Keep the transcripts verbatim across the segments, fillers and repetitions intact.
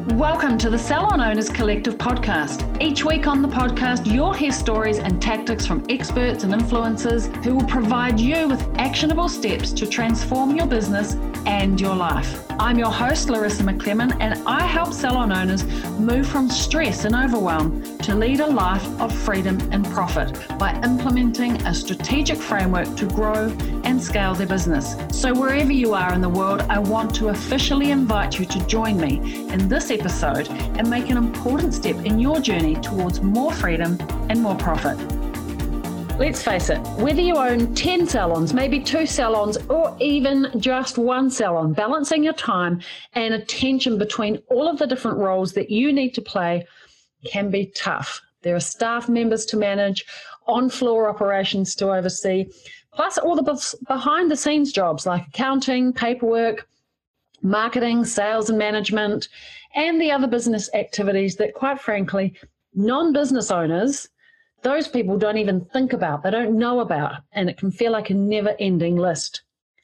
Welcome to the Salon Owners Collective podcast. Each week on the podcast, you'll hear stories and tactics from experts and influencers who will provide you with actionable steps to transform your business and your life. I'm your host, Larissa McClellan, and I help salon owners move from stress and overwhelm to lead a life of freedom and profit by implementing a strategic framework to grow and scale their business. So wherever you are in the world, I want to officially invite you to join me in this episode and make an important step in your journey towards more freedom and more profit. Let's face it, whether you own ten salons, maybe two salons, or even just one salon, balancing your time and attention between all of the different roles that you need to play can be tough. There are staff members to manage, on-floor operations to oversee, plus all the behind-the-scenes jobs like accounting, paperwork, marketing, sales and management, and the other business activities that, quite frankly, non-business owners, those people don't even think about, they don't know about, and it can feel like a never-ending list.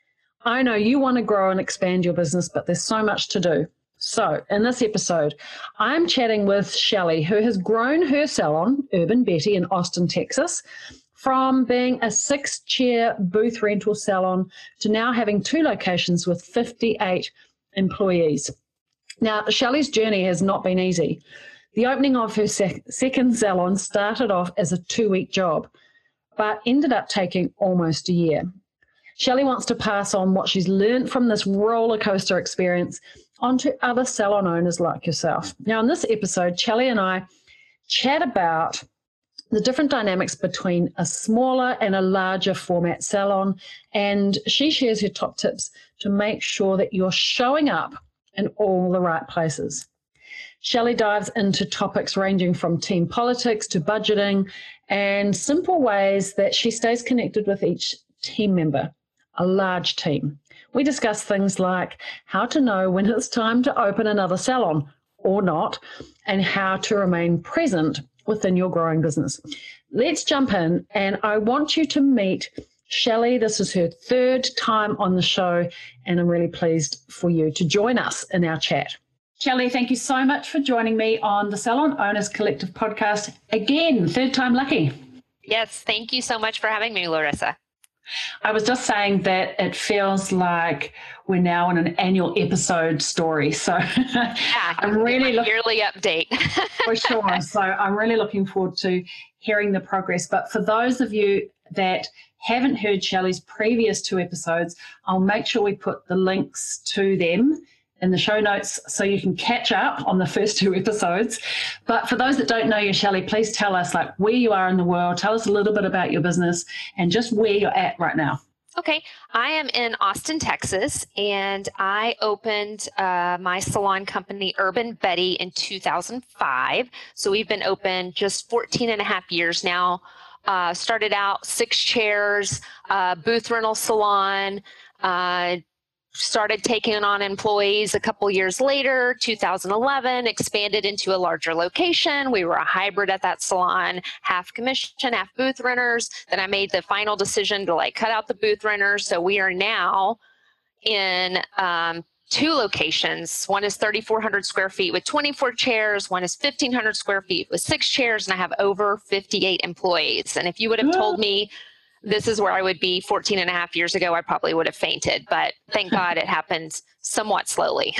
I know you want to grow and expand your business, but there's so much to do. So in this episode, I'm chatting with Shelley, who has grown her salon, Urban Betty in Austin, Texas, from being a six-chair booth rental salon to now having two locations with fifty-eight employees. Now, Shelley's journey has not been easy. The opening of her sec- second salon started off as a two-week job, but ended up taking almost a year. Shelley wants to pass on what she's learned from this roller coaster experience onto other salon owners like yourself. Now, in this episode, Shelley and I chat about the different dynamics between a smaller and a larger format salon, and she shares her top tips to make sure that you're showing up in all the right places. Shelley dives into topics ranging from team politics to budgeting and simple ways that she stays connected with each team member, a large team. We discuss things like how to know when it's time to open another salon or not, and how to remain present within your growing business. Let's jump in, and I want you to meet Shelley. This is her third time on the show, and I'm really pleased for you to join us in our chat. Shelley, thank you so much for joining me on the Salon Owners Collective podcast. Again, third time lucky. Yes, thank you so much for having me, Larissa. I was just saying that it feels like we're now in an annual episode story. So yeah, I'm really looking yearly update. for sure. So I'm really looking forward to hearing the progress. But for those of you that haven't heard Shelley's previous two episodes, I'll make sure we put the links to them in the show notes so you can catch up on the first two episodes. But for those that don't know you, Shelley, please tell us like where you are in the world. Tell us a little bit about your business and just where you're at right now. Okay. I am in Austin, Texas, and I opened uh, my salon company, Urban Betty, in two thousand five. So we've been open just fourteen and a half years now. Uh, started out six chairs, uh, booth rental salon, uh, started taking on employees a couple years later, two thousand eleven, expanded into a larger location. We were a hybrid at that salon, half commission, half booth renters. Then I made the final decision to like cut out the booth renters. So we are now in um, two locations. One is thirty-four hundred square feet with twenty-four chairs. One is fifteen hundred square feet with six chairs, and I have over fifty-eight employees. And if you would have told me this is where I would be fourteen and a half years ago, I probably would have fainted, but thank God it happened somewhat slowly.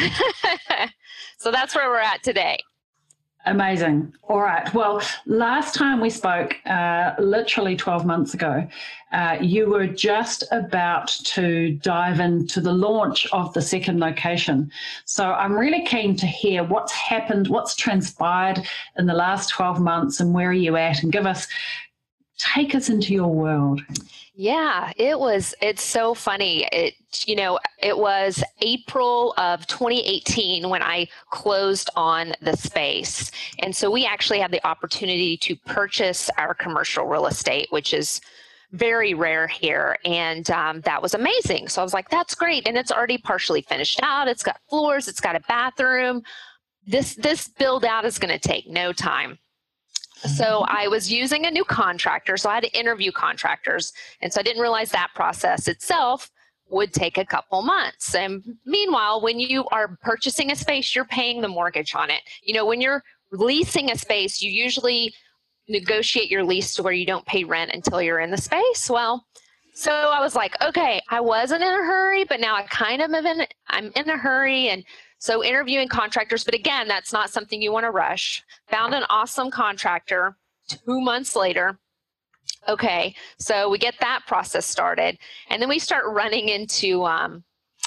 So that's where we're at today. Amazing. All right. Well, last time we spoke, uh, literally twelve months ago, uh, you were just about to dive into the launch of the second location. So I'm really keen to hear what's happened, what's transpired in the last twelve months, and where are you at, and give us Take us into your world. Yeah, it was, it's so funny. It, you know, it was April of twenty eighteen when I closed on the space. And so we actually had the opportunity to purchase our commercial real estate, which is very rare here. And um, that was amazing. So I was like, that's great. And it's already partially finished out. It's got floors, it's got a bathroom. This, this build out is going to take no time. So I was using a new contractor, so I had to interview contractors. And so I didn't realize that process itself would take a couple months. And meanwhile, when you are purchasing a space, you're paying the mortgage on it. You know, when you're leasing a space, you usually negotiate your lease to where you don't pay rent until you're in the space. Well, so I was like, okay, I wasn't in a hurry, but now I kind of am in, I'm in a hurry. And so interviewing contractors, but again, that's not something you want to rush. Found an awesome contractor two months later. Okay, so we get that process started, and then we start running into um,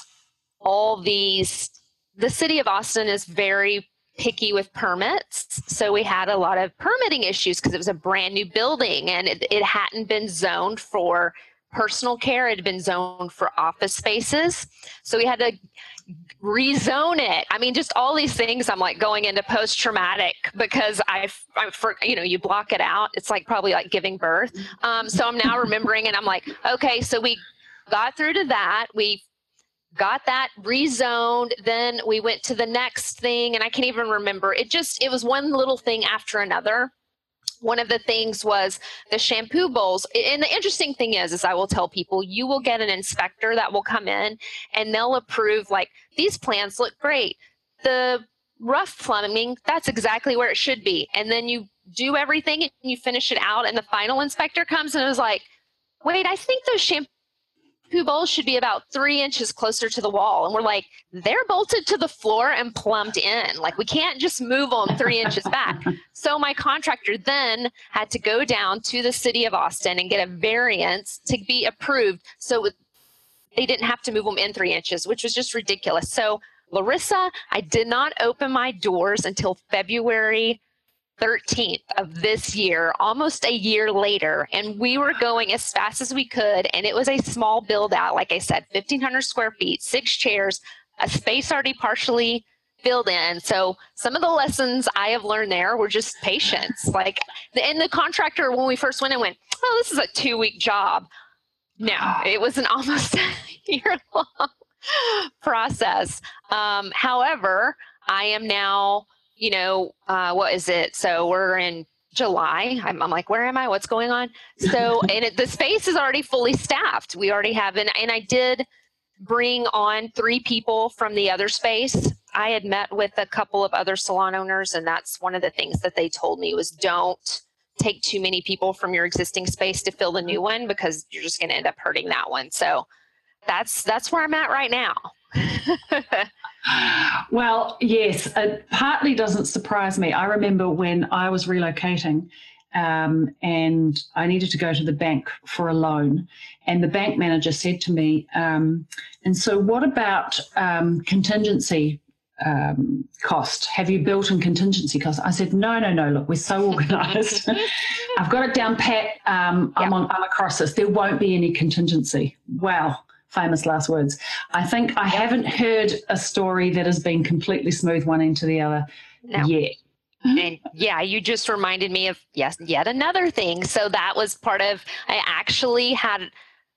all these, the city of Austin is very picky with permits, so we had a lot of permitting issues because it was a brand new building, and it, it hadn't been zoned for personal care, it had been zoned for office spaces, so we had to rezone it. I mean, just all these things. I'm like going into post-traumatic because I, I, for, you know, you block it out. It's like probably like giving birth. Um, so I'm now remembering, and I'm like, okay, so we got through to that. We got that rezoned. Then we went to the next thing, and I can't even remember. It just, it was one little thing after another. One of the things was the shampoo bowls. And the interesting thing is, is I will tell people, you will get an inspector that will come in and they'll approve, like, these plans look great. The rough plumbing, that's exactly where it should be. And then you do everything and you finish it out, and the final inspector comes and is like, wait, I think those shampoo bowls should be about three inches closer to the wall. And we're like, they're bolted to the floor and plumbed in. Like, we can't just move them three inches back. So my contractor then had to go down to the city of Austin and get a variance to be approved. So they didn't have to move them in three inches, which was just ridiculous. So Larissa, I did not open my doors until February thirteenth of this year, almost a year later, and we were going as fast as we could, and it was a small build out, like I said, fifteen hundred square feet, six chairs, a space already partially filled in. So some of the lessons I have learned there were just patience. Like, and the contractor, when we first went in, went, oh, this is a two week job. No, it was an almost year long process. Um, however, I am now, you know, uh, what is it? So we're in July. I'm, I'm like, where am I? What's going on? So, and it, the space is already fully staffed. We already have, an, and I did bring on three people from the other space. I had met with a couple of other salon owners, and that's one of the things that they told me was, don't take too many people from your existing space to fill the new one, because you're just going to end up hurting that one. So that's, that's where I'm at right now. Well, yes, it partly doesn't surprise me. I remember when I was relocating um, and I needed to go to the bank for a loan, and the bank manager said to me, um, and so what about um, contingency um, cost? Have you built in contingency cost? I said, no, no, no, look, we're so organised. I've got it down pat. Um, I'm, yeah. on, I'm across this. There won't be any contingency. Wow. Famous last words. I think I haven't heard a story that has been completely smooth one end to the other no. yet. And yeah, you just reminded me of, yes, yet another thing. So that was part of, I actually had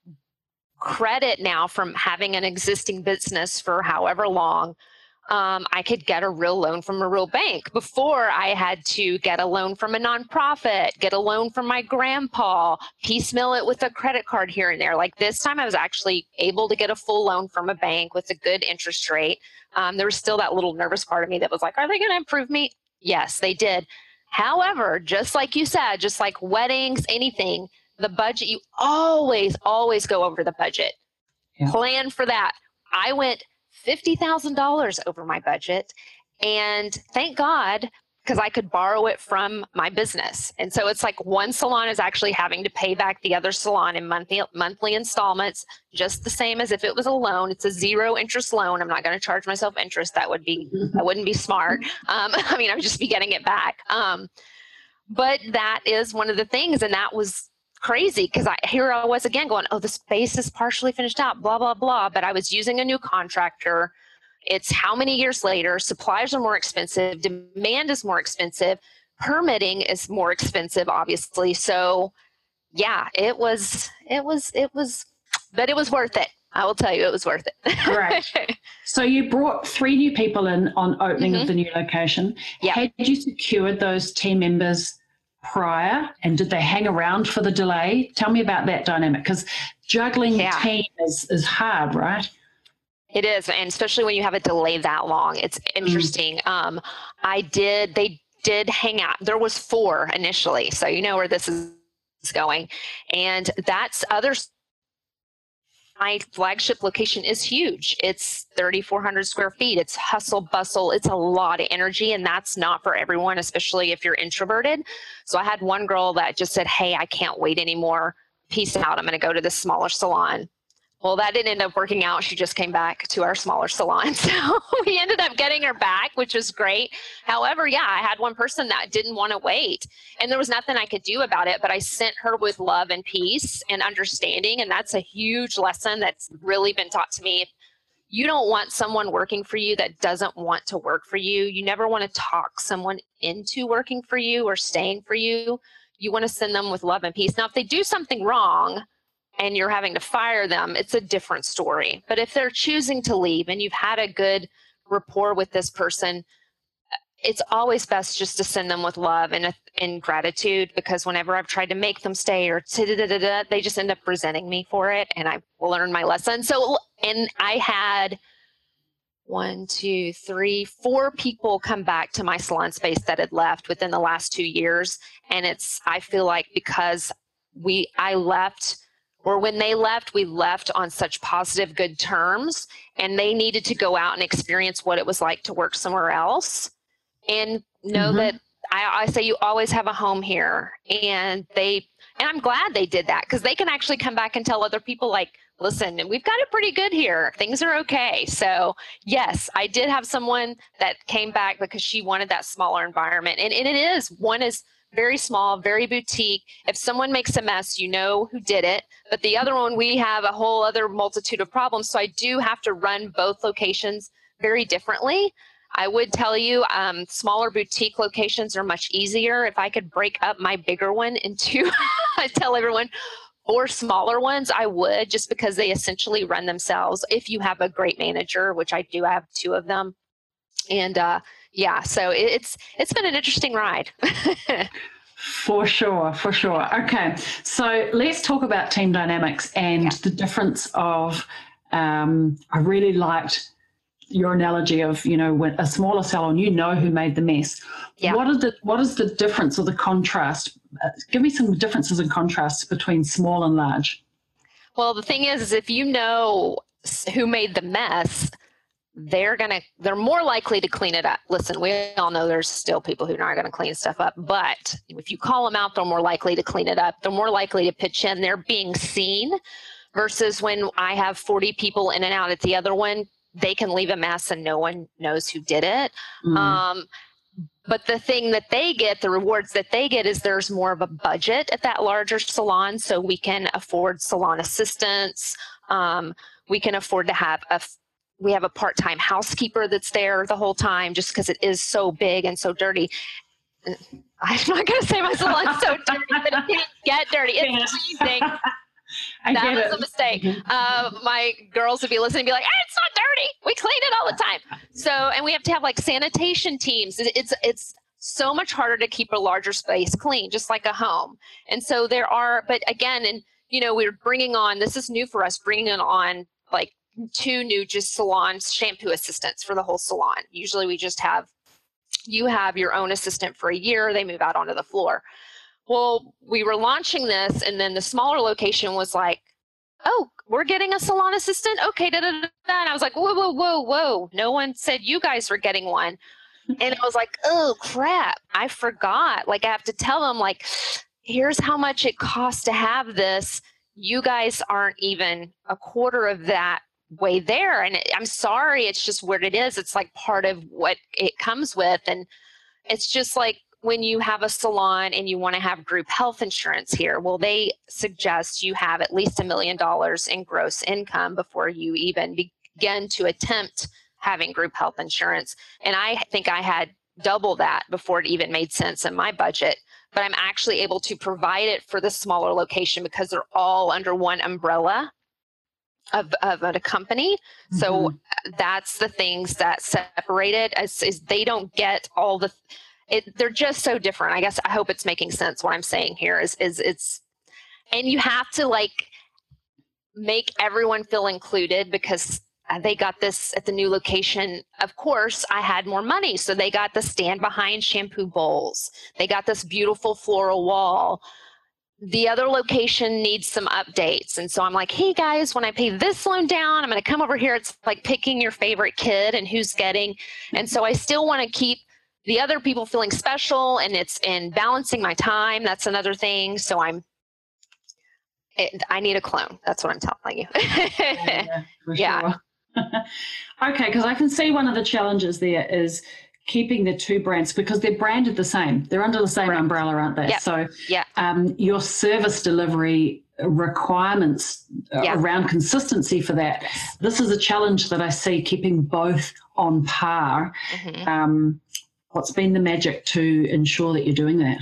credit now from having an existing business for however long. Um, I could get a real loan from a real bank. Before, I had to get a loan from a nonprofit, get a loan from my grandpa, piecemeal it with a credit card here and there. Like this time, I was actually able to get a full loan from a bank with a good interest rate. Um, there was still that little nervous part of me that was like, are they going to improve me? Yes, they did. However, just like you said, just like weddings, anything, the budget, you always, always go over the budget. Yeah. Plan for that. I went fifty thousand dollars over my budget. And thank God, because I could borrow it from my business. And so it's like one salon is actually having to pay back the other salon in monthly, monthly installments, just the same as if it was a loan. It's a zero interest loan. I'm not going to charge myself interest. That would be, that wouldn't be smart. Um, I mean, I would just be getting it back. Um, but that is one of the things. And that was crazy because I here I was again going, oh, the space is partially finished out, blah, blah, blah. But I was using a new contractor. It's how many years later, supplies are more expensive, demand is more expensive, permitting is more expensive, obviously. So yeah, it was, it was, it was, but it was worth it. I will tell you, it was worth it. Right. So you brought three new people in on opening mm-hmm. of the new location. Yeah. Had you secured those team members prior, and did they hang around for the delay? Tell me about that dynamic, because juggling Yeah. team is, is hard, right? It is, and especially when you have a delay that long, it's interesting. Mm. Um, I did, they did hang out. There was four initially, so you know where this is going. And that's others. My flagship location is huge. It's thirty-four hundred square feet. It's hustle bustle. It's a lot of energy, and that's not for everyone, especially if you're introverted. So I had one girl that just said, hey, I can't wait anymore. Peace out. I'm going to go to this smaller salon. Well, that didn't end up working out. She just came back to our smaller salon. So we ended up getting her back, which was great. However, yeah, I had one person that didn't want to wait, and there was nothing I could do about it, but I sent her with love and peace and understanding. And that's a huge lesson that's really been taught to me. If you don't want someone working for you that doesn't want to work for you, you never want to talk someone into working for you or staying for you. You want to send them with love and peace. Now, if they do something wrong, and you're having to fire them, it's a different story. But if they're choosing to leave and you've had a good rapport with this person, it's always best just to send them with love and, and gratitude, because whenever I've tried to make them stay or they just end up resenting me for it, and I learned my lesson. So, and I had one, two, three, four people come back to my salon space that had left within the last two years. And it's, I feel like because we, I left, or when they left, we left on such positive, good terms, and they needed to go out and experience what it was like to work somewhere else, and know mm-hmm. that I, I say you always have a home here. And they, and I'm glad they did that, because they can actually come back and tell other people, like, listen, we've got it pretty good here. Things are okay. So yes, I did have someone that came back because she wanted that smaller environment. And, and it is, one is very small, very boutique. If someone makes a mess, you know who did it. But the other one, we have a whole other multitude of problems. So I do have to run both locations very differently. I would tell you, um, smaller boutique locations are much easier. If I could break up my bigger one into, I tell everyone, four smaller ones, I would, just because they essentially run themselves if you have a great manager, which I do have two of them. And uh, yeah, so it's it's been an interesting ride. For sure, for sure. Okay, so let's talk about team dynamics and yeah. the difference of, um, I really liked your analogy of, you know, when a smaller salon, you know who made the mess. Yeah. What are the what is the difference or the contrast? Uh, give me some differences and contrasts between small and large. Well, the thing is, is if you know who made the mess, they're gonna they're more likely to clean it up. Listen, we all know there's still people who are not gonna clean stuff up, but if you call them out, they're more likely to clean it up. They're more likely to pitch in. They're being seen, versus when I have forty people in and out at the other one, they can leave a mess and no one knows who did it. Mm. Um, but the thing that they get, the rewards that they get, is there's more of a budget at that larger salon, so we can afford salon assistants. Um, we can afford to have a We have a part-time housekeeper that's there the whole time, just because it is so big and so dirty. I'm not going to say my salon's so dirty, but it can get dirty. It's freezing. That was it. a mistake. Uh, my girls would be listening and be like, hey, it's not dirty. We clean it all the time. So, and we have to have like sanitation teams. It's, it's so much harder to keep a larger space clean, just like a home. And so there are, but again, and you know, we're bringing on, this is new for us, bringing on like two new just salon shampoo assistants for the whole salon. Usually we just have, you have your own assistant for a year, they move out onto the floor. Well, we were launching this, and then the smaller location was like, oh, we're getting a salon assistant? Okay, da, da, da, da. And I was like, whoa, whoa, whoa, whoa. No one said you guys were getting one. And I was like, oh, crap, I forgot. Like, I have to tell them, like, here's how much it costs to have this. You guys aren't even a quarter of that way there. And I'm sorry, it's just what it is. It's like part of what it comes with. And it's just like, when you have a salon and you want to have group health insurance here, well, they suggest you have at least a million dollars in gross income before you even begin to attempt having group health insurance. And I think I had double that before it even made sense in my budget. But I'm actually able to provide it for the smaller location because they're all under one umbrella of, of a company. Mm-hmm. So that's the things that separate it, is, is they don't get all the... it, they're just so different. I guess I hope it's making sense. What I'm saying here is, is it's, and you have to like make everyone feel included because they got this at the new location. Of course, I had more money. So they got the stand behind shampoo bowls. They got this beautiful floral wall. The other location needs some updates. And so I'm like, hey guys, when I pay this loan down, I'm going to come over here. It's like picking your favorite kid and who's getting. And so I still want to keep the other people feeling special, and it's in balancing my time. That's another thing. So I'm, it, I need a clone. That's what I'm telling you. Yeah, for yeah. Sure. Okay, because I can see one of the challenges there is keeping the two brands because they're branded the same. They're under the same Right. umbrella, aren't they? Yep. So Yeah. um, your service delivery requirements uh, Yeah. around consistency for that. This is a challenge that I see, keeping both on par. Mm-hmm. Um, what's been the magic to ensure that you're doing that?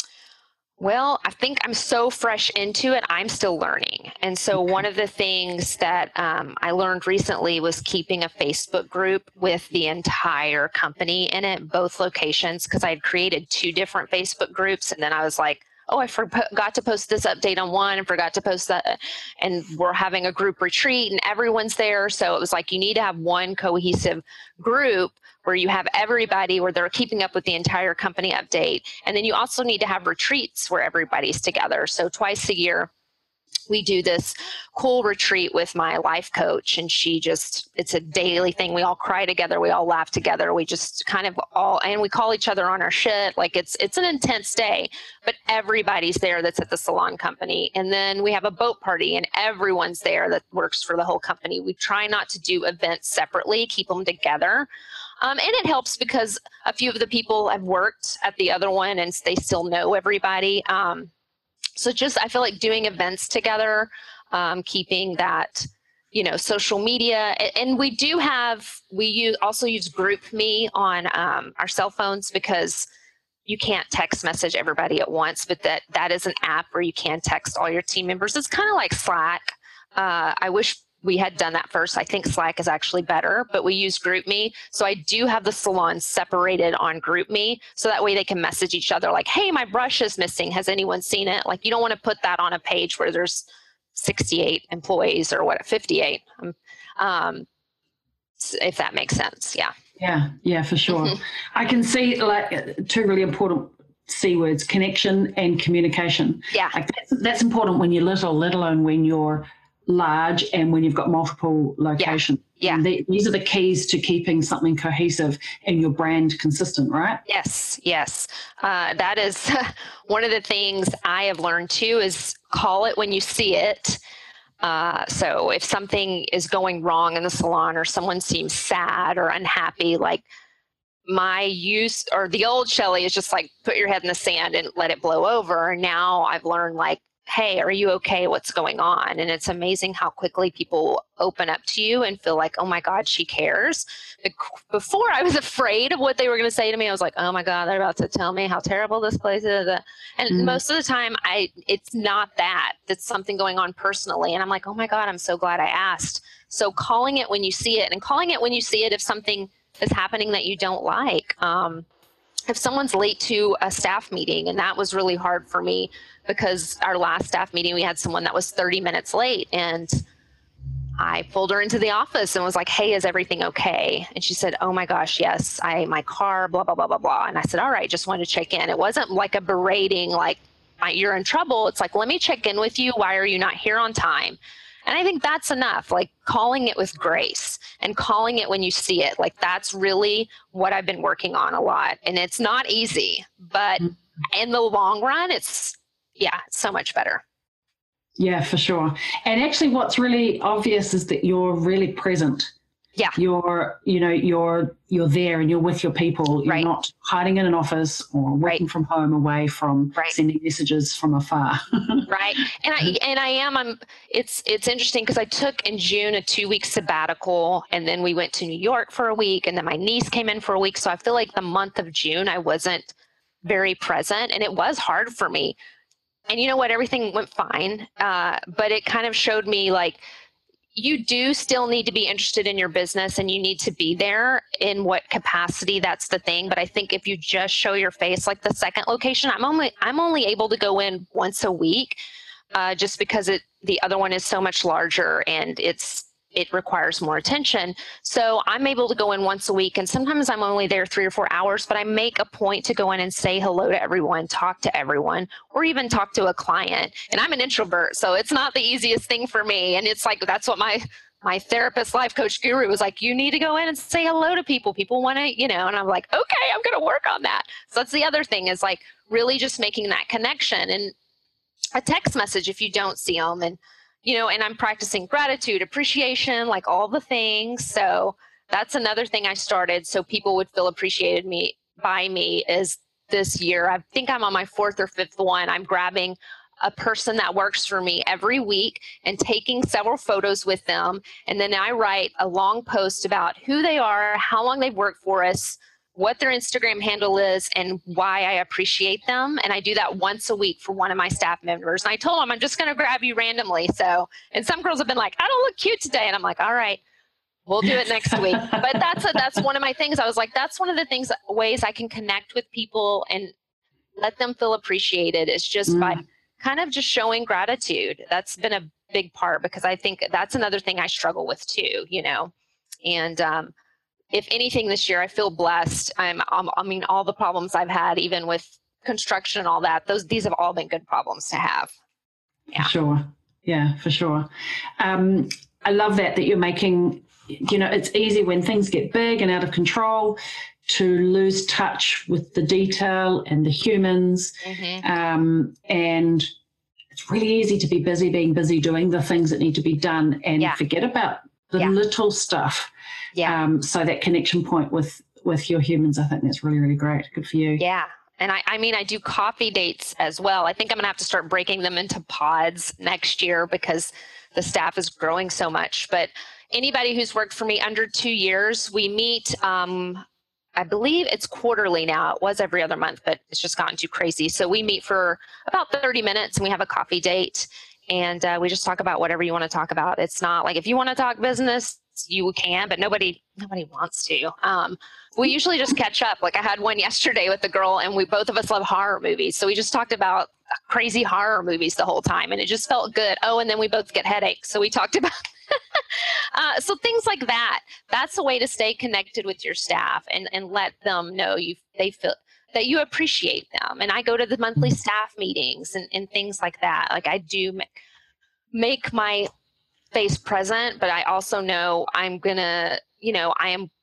Well, I think I'm so fresh into it, I'm still learning. And so Okay. one of the things that um, I learned recently was keeping a Facebook group with the entire company in it, both locations, because I had created two different Facebook groups. And then I was like, oh, I forgot to post this update on one and forgot to post that. And we're having a group retreat and everyone's there. So it was like, you need to have one cohesive group where you have everybody, where they're keeping up with the entire company update. And then you also need to have retreats where everybody's together. So twice a year, we do this cool retreat with my life coach, and she just, it's a daily thing. We all cry together. We all laugh together. We just kind of all, and we call each other on our shit. Like it's, it's an intense day, but everybody's there that's at the salon company. And then we have a boat party and everyone's there that works for the whole company. We try not to do events separately, keep them together. Um, and it helps because a few of the people have worked at the other one and they still know everybody. Um, So just, I feel like doing events together, um, keeping that, you know, social media. And, and we do have, we use, also use GroupMe on um, our cell phones because you can't text message everybody at once, but that, that is an app where you can text all your team members. It's kind of like Slack. Uh, I wish we had done that first. I think Slack is actually better, but we use GroupMe. So I do have the salon separated on GroupMe. So that way they can message each other like, hey, my brush is missing. Has anyone seen it? Like you don't want to put that on a page where there's sixty-eight employees or what, fifty-eight, um, um, if that makes sense. Yeah. Yeah, yeah, for sure. Mm-hmm. I can see like two really important C words, connection and communication. Yeah. Like that's, that's important when you're little, let alone when you're large and when you've got multiple locations. Yeah. The, these are the keys to keeping something cohesive and your brand consistent, right? Yes, yes. Uh, that is one of the things I have learned too is call it when you see it. Uh, so if something is going wrong in the salon or someone seems sad or unhappy, like my use or the old Shelly is just like put your head in the sand and let it blow over. Now I've learned like, hey, are you okay? What's going on? And it's amazing how quickly people open up to you and feel like, oh my God, she cares. Before I was afraid of what they were going to say to me. I was like, oh my God, they're about to tell me how terrible this place is. And mm. most of the time I, it's not that, it's something going on personally. And I'm like, oh my God, I'm so glad I asked. So calling it when you see it and calling it when you see it, if something is happening that you don't like, um, if someone's late to a staff meeting, and that was really hard for me because our last staff meeting, we had someone that was thirty minutes late, and I pulled her into the office and was like, hey, is everything okay? And she said, oh my gosh, yes, I, my car, blah, blah, blah, blah, blah. And I said, all right, just wanted to check in. It wasn't like a berating, like you're in trouble. It's like, let me check in with you. Why are you not here on time? And I think that's enough, like calling it with grace and calling it when you see it. Like that's really what I've been working on a lot. And it's not easy, but in the long run, it's, yeah, it's so much better. Yeah, for sure. And actually what's really obvious is that you're really present. Yeah. You're, you know, you're, you're there and you're with your people. You're right. not hiding in an office or working right. from home away from right. sending messages from afar. Right. And I, and I am, I'm, it's, it's interesting because I took in June a two week sabbatical, and then we went to New York for a week, and then my niece came in for a week. So I feel like the month of June, I wasn't very present, and it was hard for me. And you know what, everything went fine. Uh, but it kind of showed me like, you do still need to be interested in your business, and you need to be there in what capacity. That's the thing. But I think if you just show your face, like the second location, I'm only I'm only able to go in once a week, uh, just because it the other one is so much larger and it's it requires more attention. So I'm able to go in once a week, and sometimes I'm only there three or four hours, but I make a point to go in and say hello to everyone, talk to everyone, or even talk to a client. And I'm an introvert, so it's not the easiest thing for me. And it's like, that's what my, my therapist, life coach guru was like, you need to go in and say hello to people. People want to, you know, and I'm like, okay, I'm going to work on that. So that's the other thing, is like really just making that connection. And a text message, if you don't see them, and you know, and I'm practicing gratitude, appreciation, like all the things. So that's another thing I started so people would feel appreciated me by me is this year. I think I'm on my fourth or fifth one. I'm grabbing a person that works for me every week and taking several photos with them. And then I write a long post about who they are, how long they've worked for us, what their Instagram handle is, and why I appreciate them. And I do that once a week for one of my staff members. And I told them, I'm just going to grab you randomly. So, and some girls have been like, I don't look cute today. And I'm like, all right, we'll do it next week. But that's a, that's one of my things. I was like, that's one of the things, ways I can connect with people and let them feel appreciated, is just mm. by kind of just showing gratitude. That's been a big part, because I think that's another thing I struggle with too, you know, and, um, if anything this year, I feel blessed. I'm, um, I mean, all the problems I've had, even with construction and all that, those, these have all been good problems to have. Yeah. For sure. Yeah, for sure. Um, I love that, that you're making, you know, it's easy when things get big and out of control to lose touch with the detail and the humans. Mm-hmm. Um, and it's really easy to be busy, being busy, doing the things that need to be done, and yeah. forget about the yeah. little stuff. Yeah. Um, so that connection point with, with your humans, I think that's really, really great. Good for you. Yeah. And I, I mean, I do coffee dates as well. I think I'm going to have to start breaking them into pods next year, because the staff is growing so much. But anybody who's worked for me under two years, we meet, um, I believe it's quarterly now. It was every other month, but it's just gotten too crazy. So we meet for about thirty minutes and we have a coffee date, and uh, we just talk about whatever you want to talk about. It's not like, if you want to talk business, you can, but nobody nobody wants to. Um, we usually just catch up. Like I had one yesterday with a girl, and we both of us love horror movies. So we just talked about crazy horror movies the whole time, and it just felt good. Oh, and then we both get headaches. So we talked about uh, so things like that. That's a way to stay connected with your staff and, and let them know you they feel that you appreciate them. And I go to the monthly staff meetings and, and things like that. Like I do make, make my face present, but I also know I'm gonna, you know, I am,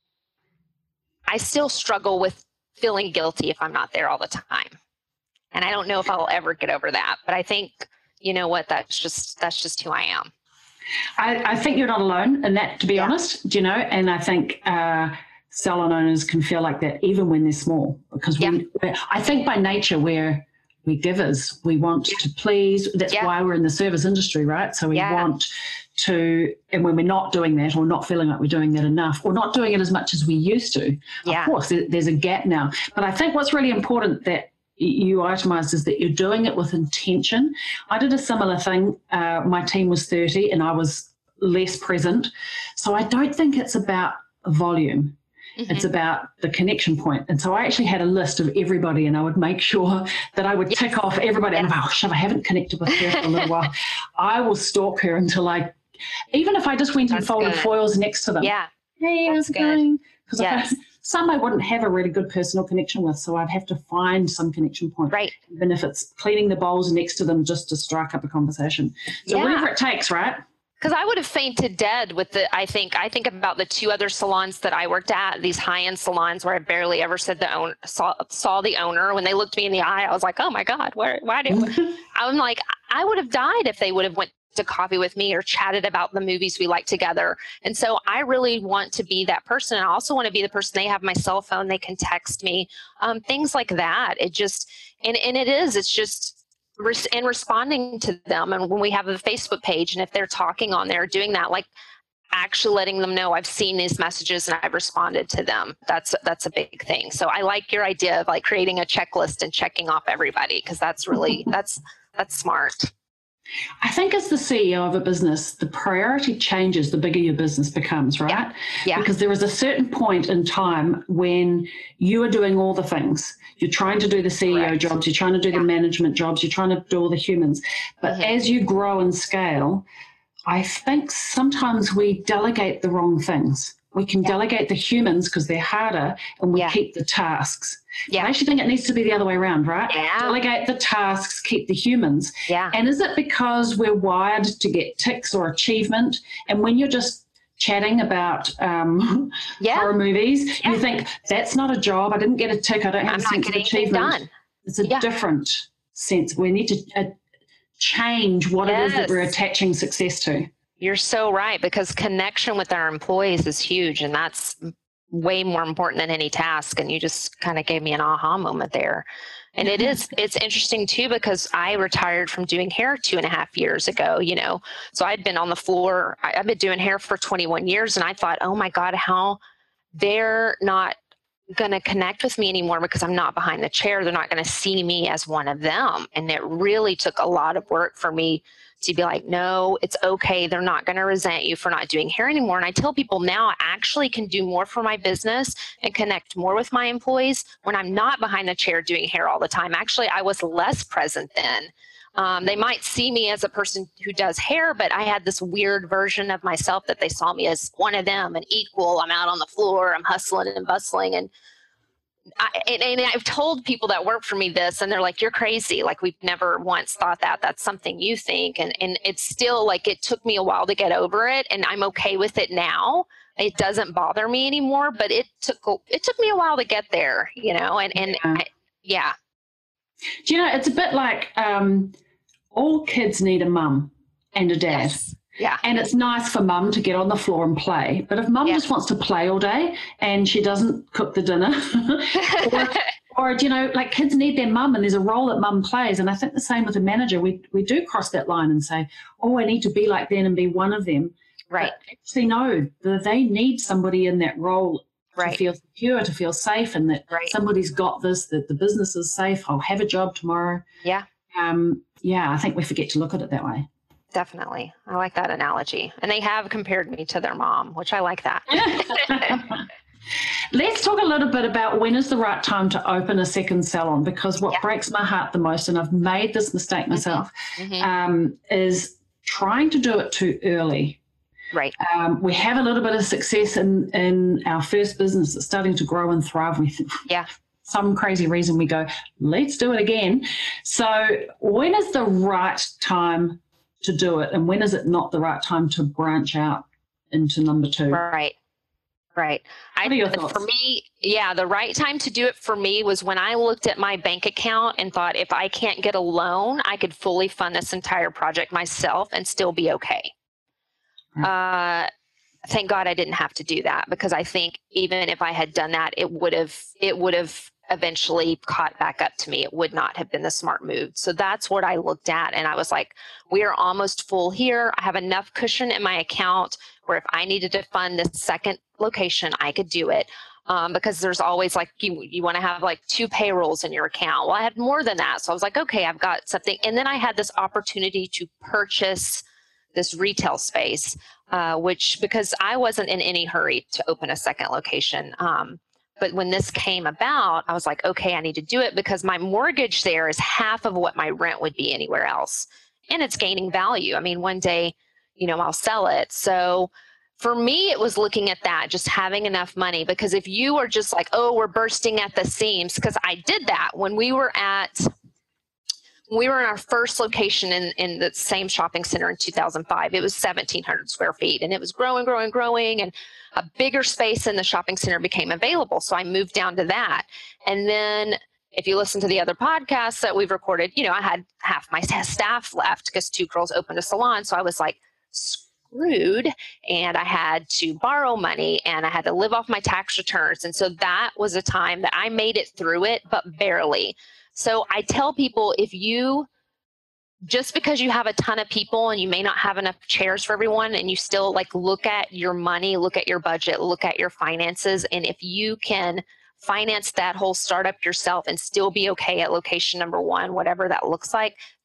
I still struggle with feeling guilty if I'm not there all the time. And I don't know if I'll ever get over that, but I think, you know what, that's just, that's just who I am. I, I think you're not alone in that, to be yeah. honest, you know, and I think uh, salon owners can feel like that even when they're small, because we, yeah. I think by nature we're, we're givers. We want yeah. to please. That's yeah. why we're in the service industry, right? So we yeah. want to, and when we're not doing that, or not feeling like we're doing that enough, or not doing it as much as we used to, yeah. of course, there, there's a gap now. But I think what's really important that you itemized is that you're doing it with intention. I did a similar thing. Uh, my team was thirty and I was less present. So I don't think it's about volume. Mm-hmm. It's about the connection point. And so I actually had a list of everybody, and I would make sure that I would yes. tick off everybody. Yes. And I'm like, oh, shit, I haven't connected with her for a little while. I will stalk her until I, even if I just went That's and folded good. foils next to them. Yeah. Hey, how's it going? Because yes. some I wouldn't have a really good personal connection with, so I'd have to find some connection point. Right. Even if it's cleaning the bowls next to them just to strike up a conversation. So yeah. whatever it takes, right? Because I would have fainted dead with the, I think, I think about the two other salons that I worked at, these high-end salons where I barely ever said the own, saw, saw the owner. When they looked me in the eye, I was like, oh my God, where, why did, I'm like, I would have died if they would have went to coffee with me or chatted about the movies we like together. And so I really want to be that person. I also want to be the person, they have my cell phone, they can text me, um, things like that. It just, and, and it is, it's just, and responding to them. And when we have a Facebook page, and if they're talking on there, doing that, like actually letting them know I've seen these messages and I've responded to them. That's, that's a big thing. So I like your idea of like creating a checklist and checking off everybody, because that's really, that's, that's smart. I think as the C E O of a business, the priority changes the bigger your business becomes, right? Yeah. Yeah. Because there is a certain point in time when you are doing all the things. You're trying to do the C E O Correct. jobs, you're trying to do Yeah. the management jobs, you're trying to do all the humans. But Mm-hmm. as you grow and scale, I think sometimes we delegate the wrong things. We can Yeah. delegate the humans because they're harder, and we Yeah. keep the tasks. Yeah. I actually think it needs to be the other way around, right? Yeah. Delegate the tasks, keep the humans. Yeah. And is it because we're wired to get ticks or achievement? And when you're just chatting about um, Yeah. horror movies, Yeah. you think, that's not a job. I didn't get a tick. I don't have I'm a not sense of getting anything achievement. done. It's a Yeah. different sense. We need to uh, change what it is that we're Yes. attaching success to. You're so right, because connection with our employees is huge, and that's way more important than any task. And you just kind of gave me an aha moment there. And it is, it's interesting too, because I retired from doing hair two and a half years ago, you know, so I'd been on the floor. I, I've been doing hair for twenty-one years. And I thought, oh my God, how they're not going to connect with me anymore because I'm not behind the chair. They're not going to see me as one of them. And it really took a lot of work for me to be like, no, it's okay. They're not going to resent you for not doing hair anymore. And I tell people now I actually can do more for my business and connect more with my employees when I'm not behind the chair doing hair all the time. Actually, I was less present then. Um, they might see me as a person who does hair, but I had this weird version of myself that they saw me as one of them, an equal. I'm out on the floor, I'm hustling and bustling. And I, and, and I've told people that work for me this, and they're like, you're crazy. Like, we've never once thought that. That's something you think. And, and it's still like, it took me a while to get over it, and I'm okay with it now. It doesn't bother me anymore, but it took, it took me a while to get there, you know, and, and Yeah. I, yeah. Do you know, it's a bit like um, all kids need a mum and a dad. Yes. Yeah. And it's nice for mum to get on the floor and play. But if mum Yeah. just wants to play all day and she doesn't cook the dinner, or, or, you know, like kids need their mum, and there's a role that mum plays. And I think the same with a manager. We we do cross that line and say, oh, I need to be like them and be one of them. Right. But actually, no, they need somebody in that role Right. to feel secure, to feel safe, and that Right. somebody's got this, that the business is safe. I'll have a job tomorrow. Yeah. Um, yeah, I think we forget to look at it that way. Definitely. I like that analogy. And they have compared me to their mom, which I like that. Let's talk a little bit about when is the right time to open a second salon, because what Yeah. breaks my heart the most, and I've made this mistake myself, Mhm. um, is trying to do it too early. Right. Um, we have a little bit of success in, in our first business. It's starting to grow and thrive. We think, Yeah. some crazy reason we go, let's do it again. So when is the right time to do it, and when is it not the right time to branch out into number two? Right. Right. I, What are your thoughts? for me, yeah, the right time to do it for me was when I looked at my bank account and thought, if I can't get a loan, I could fully fund this entire project myself and still be okay. Uh, thank God I didn't have to do that, because I think even if I had done that, it would have, it would have eventually caught back up to me. It would not have been the smart move. So that's what I looked at. And I was like, we are almost full here. I have enough cushion in my account where if I needed to fund this second location, I could do it. Um, because there's always like, you, you want to have like two payrolls in your account. Well, I had more than that. So I was like, okay, I've got something. And then I had this opportunity to purchase this retail space, uh, which, because I wasn't in any hurry to open a second location. Um, but when this came about, I was like, okay, I need to do it, because my mortgage there is half of what my rent would be anywhere else. And it's gaining value. I mean, one day, you know, I'll sell it. So for me, it was looking at that, just having enough money, because if you are just like, oh, we're bursting at the seams, because I did that when we were at, we were in our first location in, in the same shopping center in two thousand five. It was seventeen hundred square feet, and it was growing, growing, growing, and a bigger space in the shopping center became available. So I moved down to that. And then if you listen to the other podcasts that we've recorded, you know, I had half my staff left because two girls opened a salon. So I was like screwed, and I had to borrow money, and I had to live off my tax returns. And so that was a time that I made it through it, but barely. So I tell people, if you, just because you have a ton of people and you may not have enough chairs for everyone, and you still like look at your money, look at your budget, look at your finances, and if you can finance that whole startup yourself and still be okay at location number one, whatever that looks like,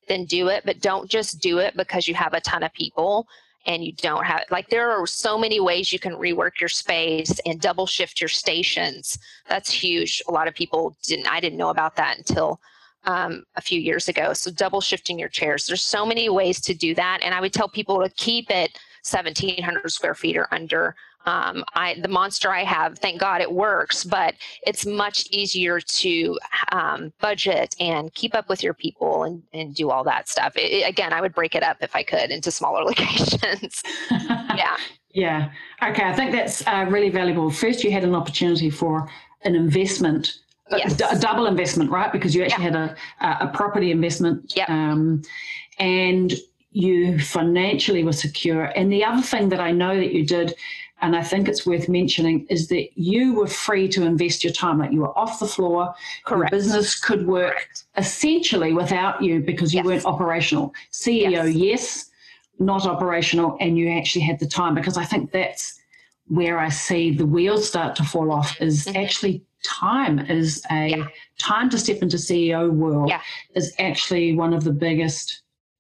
then do it. But don't just do it because you have a ton of people and you don't have, like, there are so many ways you can rework your space and double shift your stations. That's huge. A lot of people didn't, I didn't know about that until um, a few years ago. So double shifting your chairs. There's so many ways to do that. And I would tell people to keep it seventeen hundred square feet or under. Um, I, the monster I have, thank God it works, but it's much easier to um, budget and keep up with your people and, and do all that stuff. It, it, again, I would break it up if I could into smaller locations. Yeah. Yeah. Okay. I think that's uh, really valuable. First, you had an opportunity for an investment, Yes. a, d- a double investment, right? Because you actually Yeah. had a, a property investment. Yep. Um, and you financially were secure. And the other thing that I know that you did, and I think it's worth mentioning, is that you were free to invest your time. Like, you were off the floor. Correct. Your business could work Correct. essentially without you because you Yes. weren't operational. C E O, Yes. yes, not operational, and you actually had the time. Because I think that's where I see the wheels start to fall off, is Mhm. actually time is a Yeah. time to step into C E O world Yeah. is actually one of the biggest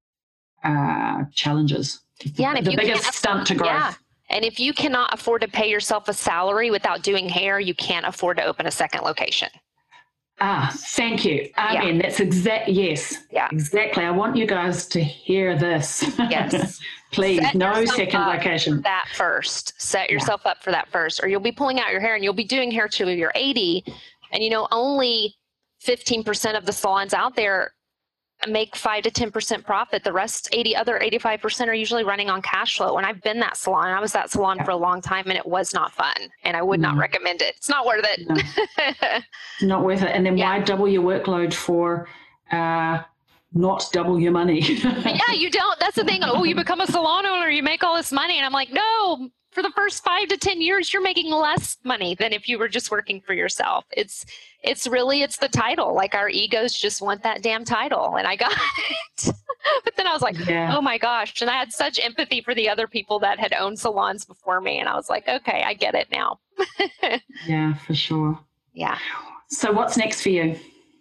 uh, challenges. Yeah, and if the you biggest can't- stunt to growth. Yeah. And if you cannot afford to pay yourself a salary without doing hair, you can't afford to open a second location. Ah, thank you. I Yeah. mean, that's exact. Yes, Yeah. exactly. I want you guys to hear this. Yes. Please, Set no yourself second up location. for that first. Set Yeah. yourself up for that first, or you'll be pulling out your hair and you'll be doing hair till you're eighty. And, you know, only fifteen percent of the salons out there make five to ten percent profit. The rest, eighty other eighty-five percent are usually running on cash flow. And I've been that salon. I was that salon Yeah. for a long time, and it was not fun. And I would not No. recommend it. It's not worth it. No. Not worth it. And then Yeah. why double your workload for uh, not double your money? Yeah, you don't. That's the thing. Oh, you become a salon owner, you make all this money. And I'm like, no, for the first five to ten years, you're making less money than if you were just working for yourself. It's, it's really, it's the title. Like, our egos just want that damn title. And I got it. But then I was like, Yeah. oh my gosh. And I had such empathy for the other people that had owned salons before me. And I was like, okay, I get it now. Yeah, for sure. Yeah. So what's next for you?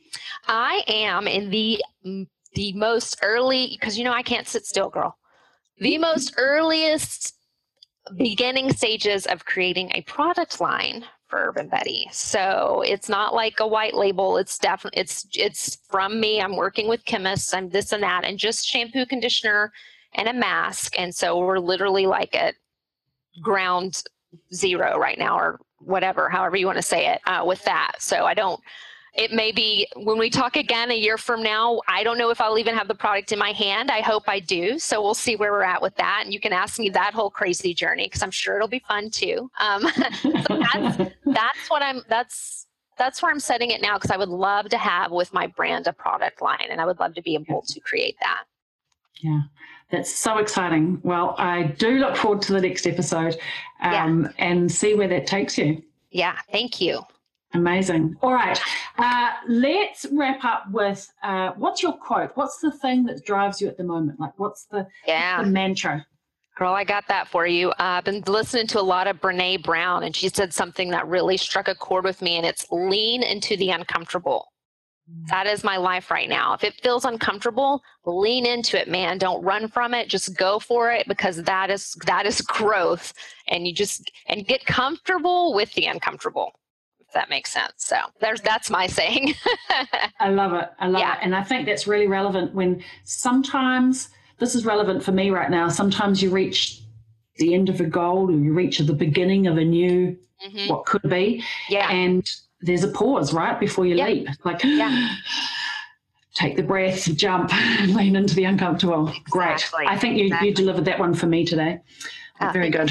I am in the the most early, because, you know, I can't sit still, girl. The most earliest beginning stages of creating a product line for Urban Betty. So it's not like a white label. It's definitely, it's, it's from me. I'm working with chemists. I'm this and that, and just shampoo, conditioner, and a mask. And so we're literally like at ground zero right now, or whatever, however you want to say it, uh, with that. So I don't, it may be when we talk again a year from now, I don't know if I'll even have the product in my hand. I hope I do. So we'll see where we're at with that. And you can ask me that whole crazy journey, because I'm sure it'll be fun too. Um, so that's, that's what I'm, that's, that's where I'm setting it now, because I would love to have with my brand a product line, and I would love to be able to create that. Yeah, that's so exciting. Well, I do look forward to the next episode um, Yeah. and see where that takes you. Yeah. Thank you. Amazing. All right. Uh, let's wrap up with uh, what's your quote? What's the thing that drives you at the moment? Like, what's the, Yeah. the mantra? Girl, I got that for you. Uh, I've been listening to a lot of Brene Brown, and she said something that really struck a chord with me, and it's lean into the uncomfortable. That is my life right now. If it feels uncomfortable, lean into it, man. Don't run from it. Just go for it, because that is that is growth. And you just and get comfortable with the uncomfortable, if that makes sense. So there's that's my saying. I love it. I love Yeah. it. And I think that's really relevant when sometimes, this is relevant for me right now, sometimes you reach the end of a goal, or you reach the beginning of a new, Mhm. what could be, Yeah. and there's a pause right before you Yeah. leap. Like, Yeah. take the breath, jump, lean into the uncomfortable. Great. Exactly. I think you, Exactly. you delivered that one for me today. Ah, Very good.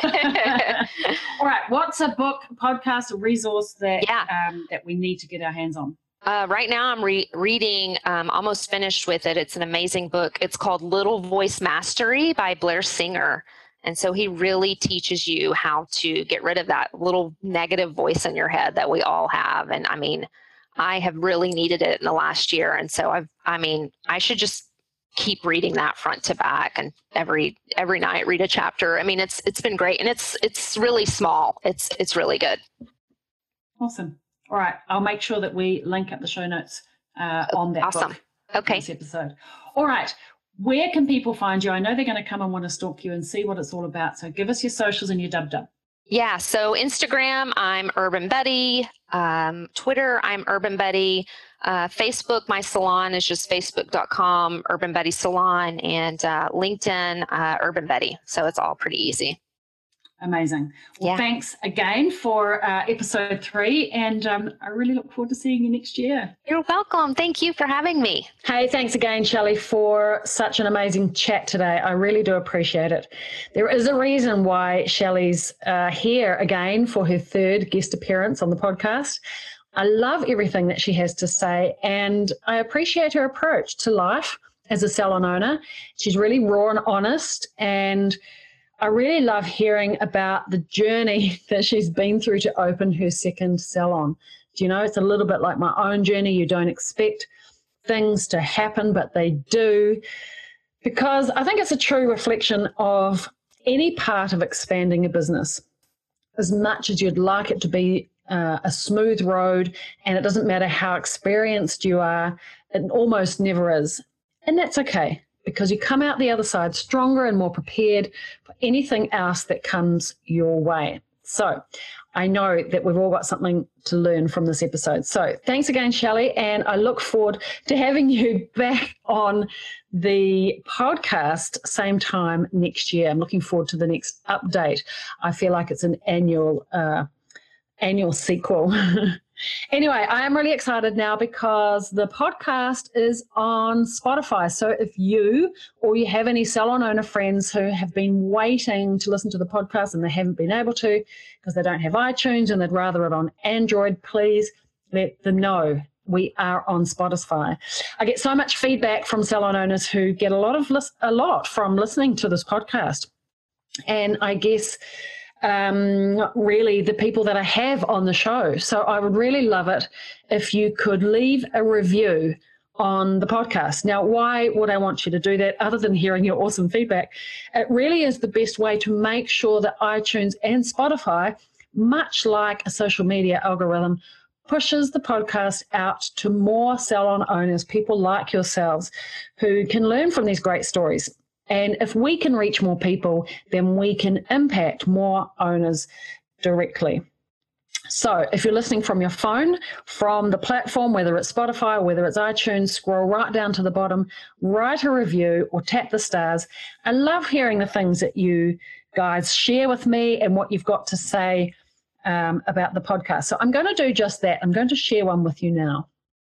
All right. What's a book, podcast, a resource that Yeah. um, that we need to get our hands on? Uh, right now, I'm re- reading, um, almost finished with it. It's an amazing book. It's called Little Voice Mastery by Blair Singer. And so he really teaches you how to get rid of that little negative voice in your head that we all have. And I mean, I have really needed it in the last year. And so I've, I mean, I should just keep reading that front to back, and every every night read a chapter. I mean, it's it's been great, and it's it's really small. It's it's really good. Awesome. All right. I'll make sure that we link up the show notes uh, on that Awesome. book. Okay. This episode. All right. Where can people find you? I know they're going to come and want to stalk you and see what it's all about. So give us your socials and your dub dub. Yeah. So Instagram, I'm Urban Betty. Um, Twitter, I'm Urban Betty. Uh, Facebook, my salon is just facebook dot com, Urban Betty Salon, and uh, LinkedIn, uh, Urban Betty. So it's all pretty easy. Amazing. Well, yeah. Thanks again for uh, episode three, and um, I really look forward to seeing you next year. You're welcome. Thank you for having me. Hey, thanks again, Shelley, for such an amazing chat today. I really do appreciate it. There is a reason why Shelley's uh, here again for her third guest appearance on the podcast. I love everything that she has to say, and I appreciate her approach to life as a salon owner. She's really raw and honest, and I really love hearing about the journey that she's been through to open her second salon. Do you know, it's a little bit like my own journey. You don't expect things to happen, but they do, because I think it's a true reflection of any part of expanding a business. As much as you'd like it to be uh, a smooth road, and it doesn't matter how experienced you are, it almost never is. And that's okay, because you come out the other side stronger and more prepared for anything else that comes your way. So I know that we've all got something to learn from this episode. So thanks again, Shelley, and I look forward to having you back on the podcast same time next year. I'm looking forward to the next update. I feel like it's an annual uh, annual sequel. Anyway, I am really excited now because the podcast is on Spotify. So if you or you have any salon owner friends who have been waiting to listen to the podcast and they haven't been able to because they don't have iTunes and they'd rather it on Android, please let them know. We are on Spotify. I get so much feedback from salon owners who get a lot of lis- a lot from listening to this podcast. And I guess um, really the people that I have on the show. So I would really love it if you could leave a review on the podcast. Now, why would I want you to do that other than hearing your awesome feedback? It really is the best way to make sure that iTunes and Spotify, much like a social media algorithm, pushes the podcast out to more salon owners, people like yourselves, who can learn from these great stories. And if we can reach more people, then we can impact more owners directly. So if you're listening from your phone, from the platform, whether it's Spotify, whether it's iTunes, scroll right down to the bottom, write a review or tap the stars. I love hearing the things that you guys share with me and what you've got to say um, about the podcast. So I'm going to do just that. I'm going to share one with you now.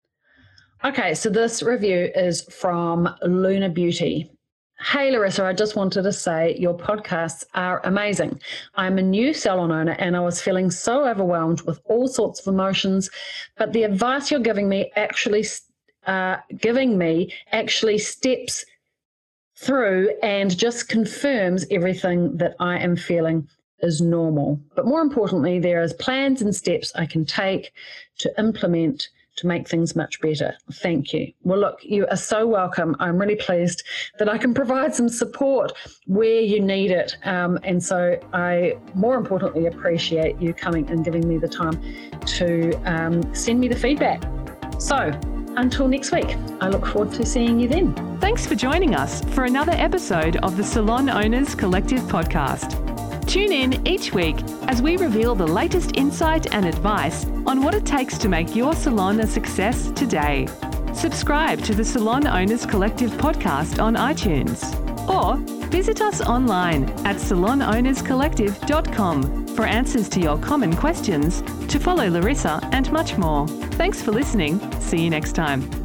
Okay, so this review is from Luna Beauty. Hey, Larissa, I just wanted to say your podcasts are amazing. I'm a new salon owner and I was feeling so overwhelmed with all sorts of emotions, but the advice you're giving me actually uh, giving me actually steps through and just confirms everything that I am feeling is normal. But more importantly, there is plans and steps I can take to implement to make things much better. Thank you. Well, look, you are so welcome. I'm really pleased that I can provide some support where you need it. Um, and so I, more importantly, appreciate you coming and giving me the time to um, send me the feedback. So until next week, I look forward to seeing you then. Thanks for joining us for another episode of the Salon Owners Collective podcast. Tune in each week as we reveal the latest insight and advice on what it takes to make your salon a success today. Subscribe to the Salon Owners Collective podcast on iTunes or visit us online at salon owners collective dot com for answers to your common questions, to follow Larissa and much more. Thanks for listening. See you next time.